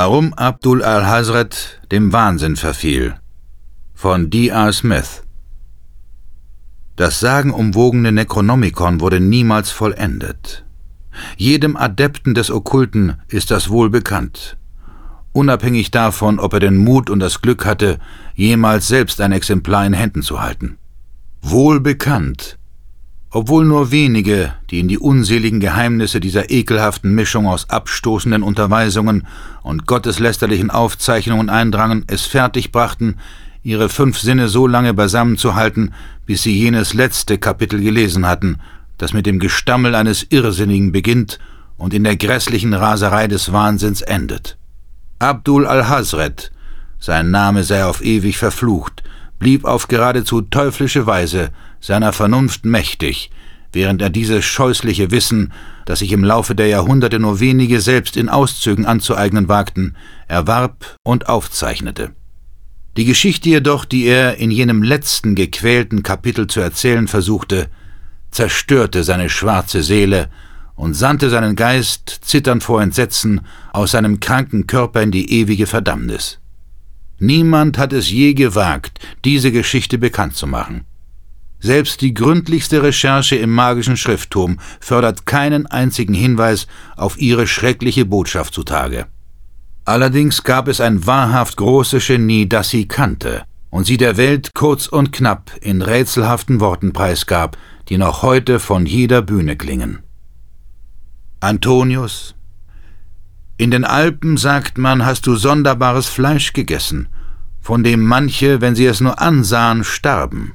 Warum Abdul al-Hazret dem Wahnsinn verfiel, von D.R. Smith. Das sagenumwogene Necronomicon wurde niemals vollendet. Jedem Adepten des Okkulten ist das wohl bekannt, unabhängig davon, ob er den Mut und das Glück hatte, jemals selbst ein Exemplar in Händen zu halten. Wohl bekannt, obwohl nur wenige, die in die unseligen Geheimnisse dieser ekelhaften Mischung aus abstoßenden Unterweisungen und gotteslästerlichen Aufzeichnungen eindrangen, es fertigbrachten, ihre 5 Sinne so lange beisammenzuhalten, bis sie jenes letzte Kapitel gelesen hatten, das mit dem Gestammel eines Irrsinnigen beginnt und in der grässlichen Raserei des Wahnsinns endet. Abdul al-Hazret, sein Name sei auf ewig verflucht, blieb auf geradezu teuflische Weise seiner Vernunft mächtig, während er dieses scheußliche Wissen, das sich im Laufe der Jahrhunderte nur wenige selbst in Auszügen anzueignen wagten, erwarb und aufzeichnete. Die Geschichte jedoch, die er in jenem letzten gequälten Kapitel zu erzählen versuchte, zerstörte seine schwarze Seele und sandte seinen Geist, zitternd vor Entsetzen, aus seinem kranken Körper in die ewige Verdammnis. Niemand hat es je gewagt, diese Geschichte bekannt zu machen. Selbst die gründlichste Recherche im magischen Schrifttum fördert keinen einzigen Hinweis auf ihre schreckliche Botschaft zutage. Allerdings gab es ein wahrhaft großes Genie, das sie kannte und sie der Welt kurz und knapp in rätselhaften Worten preisgab, die noch heute von jeder Bühne klingen. Antonius: In den Alpen, sagt man, hast du sonderbares Fleisch gegessen, von dem manche, wenn sie es nur ansahen, starben.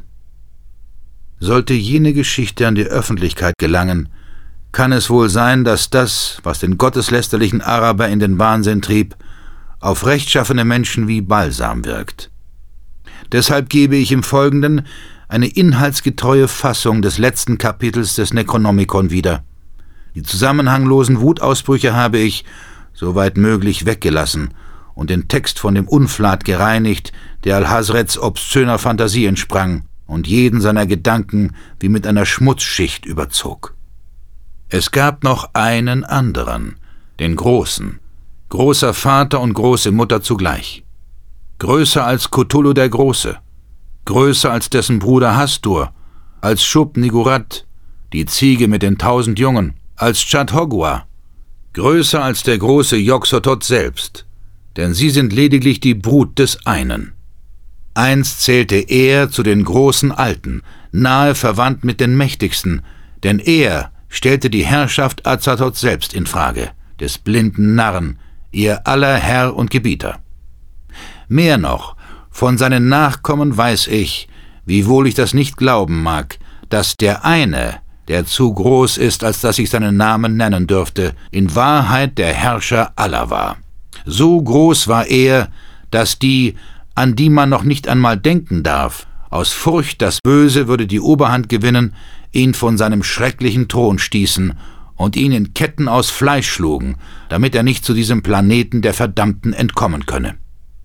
Sollte jene Geschichte an die Öffentlichkeit gelangen, kann es wohl sein, dass das, was den gotteslästerlichen Araber in den Wahnsinn trieb, auf rechtschaffene Menschen wie Balsam wirkt. Deshalb gebe ich im Folgenden eine inhaltsgetreue Fassung des letzten Kapitels des Necronomicon wieder. Die zusammenhanglosen Wutausbrüche habe ich, soweit möglich, weggelassen und den Text von dem Unflat gereinigt, der al-Hazrets obszöner Fantasie entsprang und jeden seiner Gedanken wie mit einer Schmutzschicht überzog. Es gab noch einen anderen, den Großen, großer Vater und große Mutter zugleich. Größer als Cthulhu der Große, größer als dessen Bruder Hastur, als Shub-Nigurat, die Ziege mit den 1000 Jungen, als Chad-Hogwa, größer als der große Yog-Sothoth selbst, denn sie sind lediglich die Brut des einen. Einst zählte er zu den großen Alten, nahe verwandt mit den Mächtigsten, denn er stellte die Herrschaft Azathoth selbst in Frage, des blinden Narren, ihr aller Herr und Gebieter. Mehr noch, von seinen Nachkommen weiß ich, wiewohl ich das nicht glauben mag, dass der eine, der zu groß ist, als dass ich seinen Namen nennen dürfte, in Wahrheit der Herrscher aller war. So groß war er, dass die, an die man noch nicht einmal denken darf, aus Furcht, das Böse würde die Oberhand gewinnen, ihn von seinem schrecklichen Thron stießen und ihn in Ketten aus Fleisch schlugen, damit er nicht zu diesem Planeten der Verdammten entkommen könne.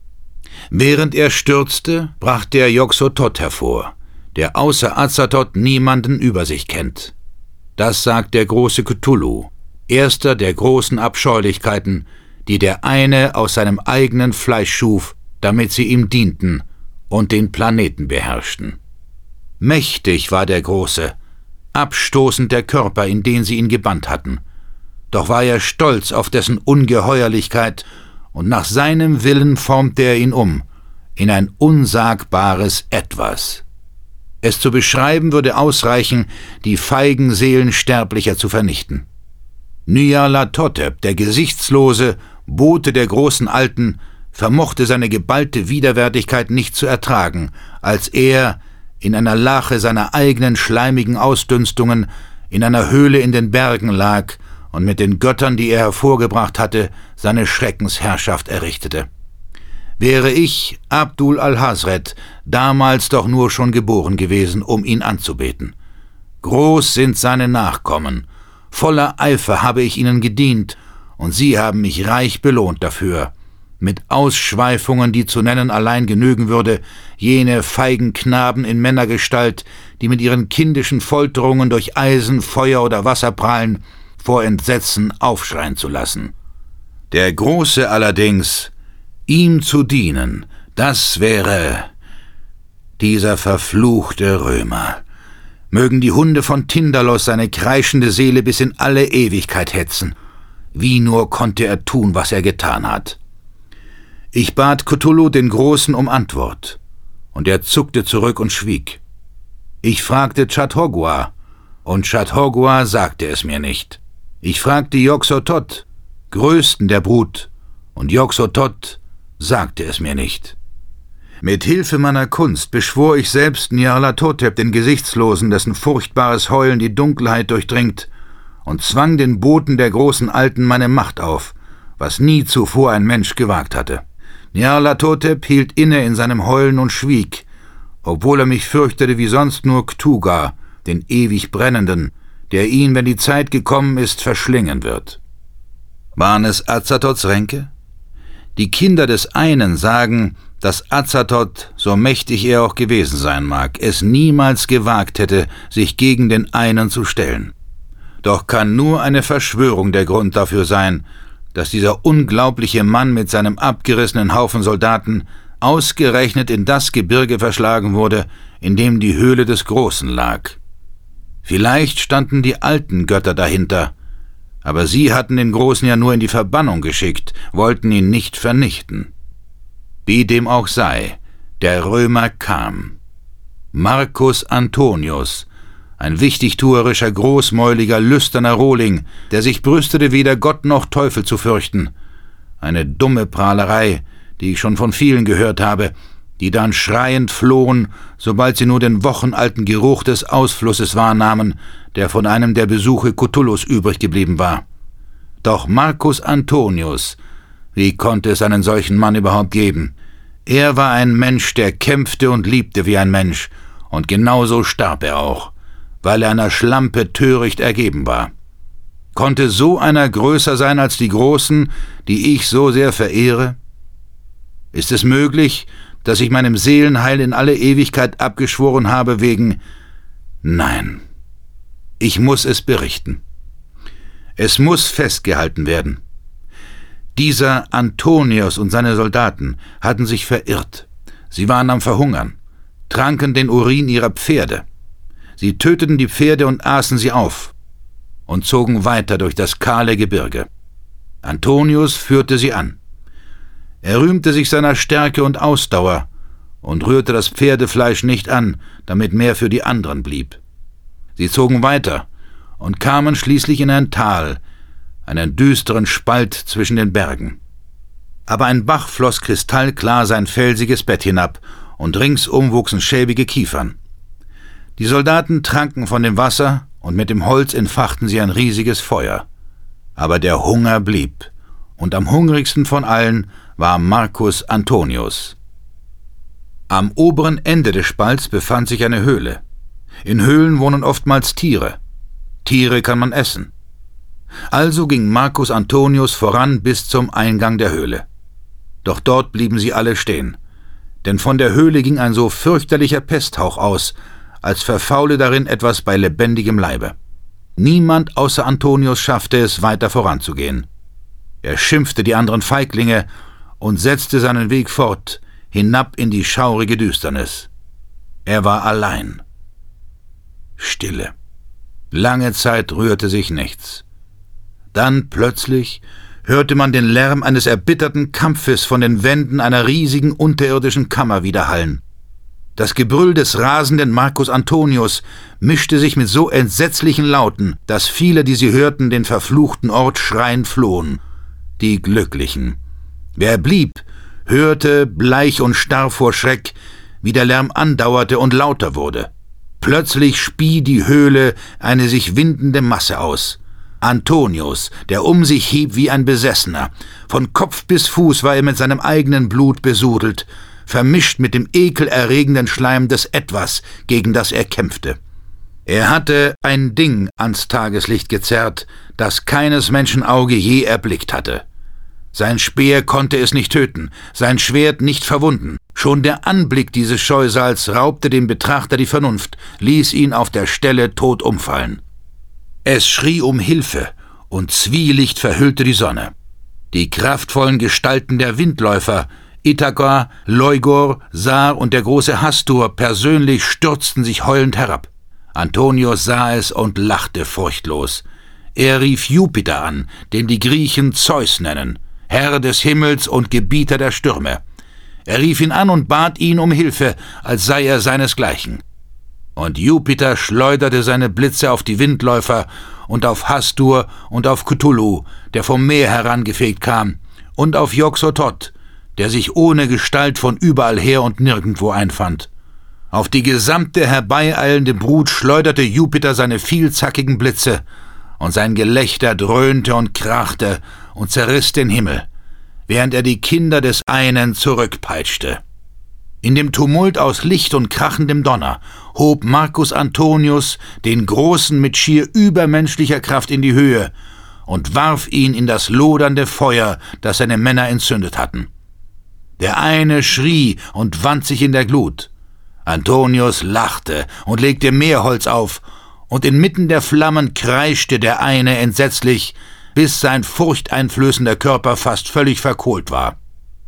Während er stürzte, brachte er Yog-Sothoth hervor, der außer Azathoth niemanden über sich kennt. Das sagt der große Cthulhu, erster der großen Abscheulichkeiten, die der eine aus seinem eigenen Fleisch schuf, damit sie ihm dienten und den Planeten beherrschten. Mächtig war der Große, abstoßend der Körper, in den sie ihn gebannt hatten. Doch war er stolz auf dessen Ungeheuerlichkeit, und nach seinem Willen formte er ihn um, in ein unsagbares Etwas. Es zu beschreiben würde ausreichen, die feigen Seelen Sterblicher zu vernichten. Nyarlathotep, der Gesichtslose, Bote der großen Alten, vermochte seine geballte Widerwärtigkeit nicht zu ertragen, als er, in einer Lache seiner eigenen schleimigen Ausdünstungen, in einer Höhle in den Bergen lag und mit den Göttern, die er hervorgebracht hatte, seine Schreckensherrschaft errichtete. Wäre ich, Abdul al-Hazret, damals doch nur schon geboren gewesen, um ihn anzubeten. Groß sind seine Nachkommen, voller Eifer habe ich ihnen gedient, und sie haben mich reich belohnt dafür, mit Ausschweifungen, die zu nennen allein genügen würde, jene feigen Knaben in Männergestalt, die mit ihren kindischen Folterungen durch Eisen, Feuer oder Wasser prallen, vor Entsetzen aufschreien zu lassen. Der Große allerdings, ihm zu dienen, das wäre dieser verfluchte Römer. Mögen die Hunde von Tindalos seine kreischende Seele bis in alle Ewigkeit hetzen. Wie nur konnte er tun, was er getan hat. Ich bat Cthulhu den Großen um Antwort, und er zuckte zurück und schwieg. Ich fragte Chathogwa, und Chathogwa sagte es mir nicht. Ich fragte Yog-Sothoth, größten der Brut, und Yog-Sothoth sagte es mir nicht. Mit Hilfe meiner Kunst beschwor ich selbst Nyarlathotep, den Gesichtslosen, dessen furchtbares Heulen die Dunkelheit durchdringt, und zwang den Boten der großen Alten meine Macht auf, was nie zuvor ein Mensch gewagt hatte. Nyarlathotep hielt inne in seinem Heulen und schwieg, obwohl er mich fürchtete wie sonst nur Cthugha, den ewig Brennenden, der ihn, wenn die Zeit gekommen ist, verschlingen wird. Waren es Azathoths Ränke? Die Kinder des einen sagen, dass Azathoth, so mächtig er auch gewesen sein mag, es niemals gewagt hätte, sich gegen den einen zu stellen. Doch kann nur eine Verschwörung der Grund dafür sein, dass dieser unglaubliche Mann mit seinem abgerissenen Haufen Soldaten ausgerechnet in das Gebirge verschlagen wurde, in dem die Höhle des Großen lag. Vielleicht standen die alten Götter dahinter, aber sie hatten den Großen ja nur in die Verbannung geschickt, wollten ihn nicht vernichten. Wie dem auch sei, der Römer kam. Marcus Antonius, ein wichtigtuerischer, großmäuliger, lüsterner Rohling, der sich brüstete, weder Gott noch Teufel zu fürchten. Eine dumme Prahlerei, die ich schon von vielen gehört habe, die dann schreiend flohen, sobald sie nur den wochenalten Geruch des Ausflusses wahrnahmen, der von einem der Besuche Cthulhus übrig geblieben war. Doch Marcus Antonius, wie konnte es einen solchen Mann überhaupt geben? Er war ein Mensch, der kämpfte und liebte wie ein Mensch, und genauso starb er auch, weil er einer Schlampe töricht ergeben war. Konnte so einer größer sein als die Großen, die ich so sehr verehre? Ist es möglich, dass ich meinem Seelenheil in alle Ewigkeit abgeschworen habe wegen... Nein, ich muss es berichten. Es muss festgehalten werden. Dieser Antonius und seine Soldaten hatten sich verirrt. Sie waren am Verhungern, tranken den Urin ihrer Pferde. Sie töteten die Pferde und aßen sie auf und zogen weiter durch das kahle Gebirge. Antonius führte sie an. Er rühmte sich seiner Stärke und Ausdauer und rührte das Pferdefleisch nicht an, damit mehr für die anderen blieb. Sie zogen weiter und kamen schließlich in ein Tal, einen düsteren Spalt zwischen den Bergen. Aber ein Bach floss kristallklar sein felsiges Bett hinab, und ringsum wuchsen schäbige Kiefern. Die Soldaten tranken von dem Wasser, und mit dem Holz entfachten sie ein riesiges Feuer. Aber der Hunger blieb, und am hungrigsten von allen war Marcus Antonius. Am oberen Ende des Spalts befand sich eine Höhle. In Höhlen wohnen oftmals Tiere. Tiere kann man essen. Also ging Marcus Antonius voran bis zum Eingang der Höhle. Doch dort blieben sie alle stehen, denn von der Höhle ging ein so fürchterlicher Pesthauch aus, als verfaule darin etwas bei lebendigem Leibe. Niemand außer Antonius schaffte es, weiter voranzugehen. Er schimpfte die anderen Feiglinge und setzte seinen Weg fort, hinab in die schaurige Düsternis. Er war allein. Stille. Lange Zeit rührte sich nichts. Dann plötzlich hörte man den Lärm eines erbitterten Kampfes von den Wänden einer riesigen unterirdischen Kammer widerhallen. Das Gebrüll des rasenden Marcus Antonius mischte sich mit so entsetzlichen Lauten, dass viele, die sie hörten, den verfluchten Ort schreiend flohen. Die Glücklichen. Wer blieb, hörte, bleich und starr vor Schreck, wie der Lärm andauerte und lauter wurde. Plötzlich spie die Höhle eine sich windende Masse aus. Antonius, der um sich hieb wie ein Besessener. Von Kopf bis Fuß war er mit seinem eigenen Blut besudelt, vermischt mit dem ekelerregenden Schleim des Etwas, gegen das er kämpfte. Er hatte ein Ding ans Tageslicht gezerrt, das keines Menschen Auge je erblickt hatte. Sein Speer konnte es nicht töten, sein Schwert nicht verwunden. Schon der Anblick dieses Scheusals raubte dem Betrachter die Vernunft, ließ ihn auf der Stelle tot umfallen. Es schrie um Hilfe, und Zwielicht verhüllte die Sonne. Die kraftvollen Gestalten der Windläufer, Ithaka, Leugor, Sar und der große Hastur persönlich stürzten sich heulend herab. Antonius sah es und lachte furchtlos. Er rief Jupiter an, den die Griechen Zeus nennen, Herr des Himmels und Gebieter der Stürme. Er rief ihn an und bat ihn um Hilfe, als sei er seinesgleichen. Und Jupiter schleuderte seine Blitze auf die Windläufer und auf Hastur und auf Cthulhu, der vom Meer herangefegt kam, und auf Yog-Sothoth, der sich ohne Gestalt von überall her und nirgendwo einfand. Auf die gesamte herbeieilende Brut schleuderte Jupiter seine vielzackigen Blitze, und sein Gelächter dröhnte und krachte und zerriss den Himmel, während er die Kinder des einen zurückpeitschte. In dem Tumult aus Licht und krachendem Donner hob Marcus Antonius den Großen mit schier übermenschlicher Kraft in die Höhe und warf ihn in das lodernde Feuer, das seine Männer entzündet hatten. Der eine schrie und wand sich in der Glut. Antonius lachte und legte mehr Holz auf, und inmitten der Flammen kreischte der eine entsetzlich, bis sein furchteinflößender Körper fast völlig verkohlt war.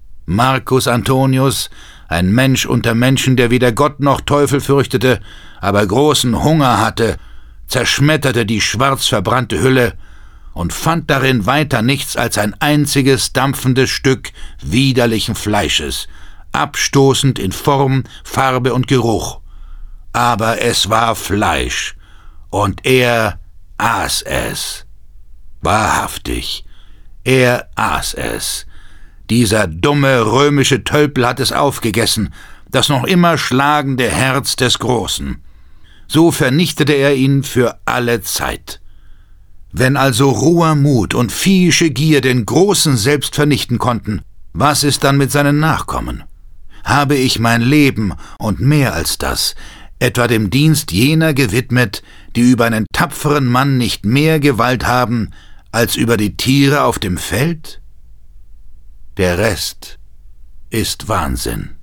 Marcus Antonius, ein Mensch unter Menschen, der weder Gott noch Teufel fürchtete, aber großen Hunger hatte, zerschmetterte die schwarz verbrannte Hülle und fand darin weiter nichts als ein einziges dampfendes Stück widerlichen Fleisches, abstoßend in Form, Farbe und Geruch. Aber es war Fleisch, und er aß es. Wahrhaftig, er aß es. Dieser dumme römische Tölpel hat es aufgegessen, das noch immer schlagende Herz des Großen. So vernichtete er ihn für alle Zeit. Wenn also roher Mut und viehische Gier den Großen selbst vernichten konnten, was ist dann mit seinen Nachkommen? Habe ich mein Leben und mehr als das etwa dem Dienst jener gewidmet, die über einen tapferen Mann nicht mehr Gewalt haben als über die Tiere auf dem Feld? Der Rest ist Wahnsinn.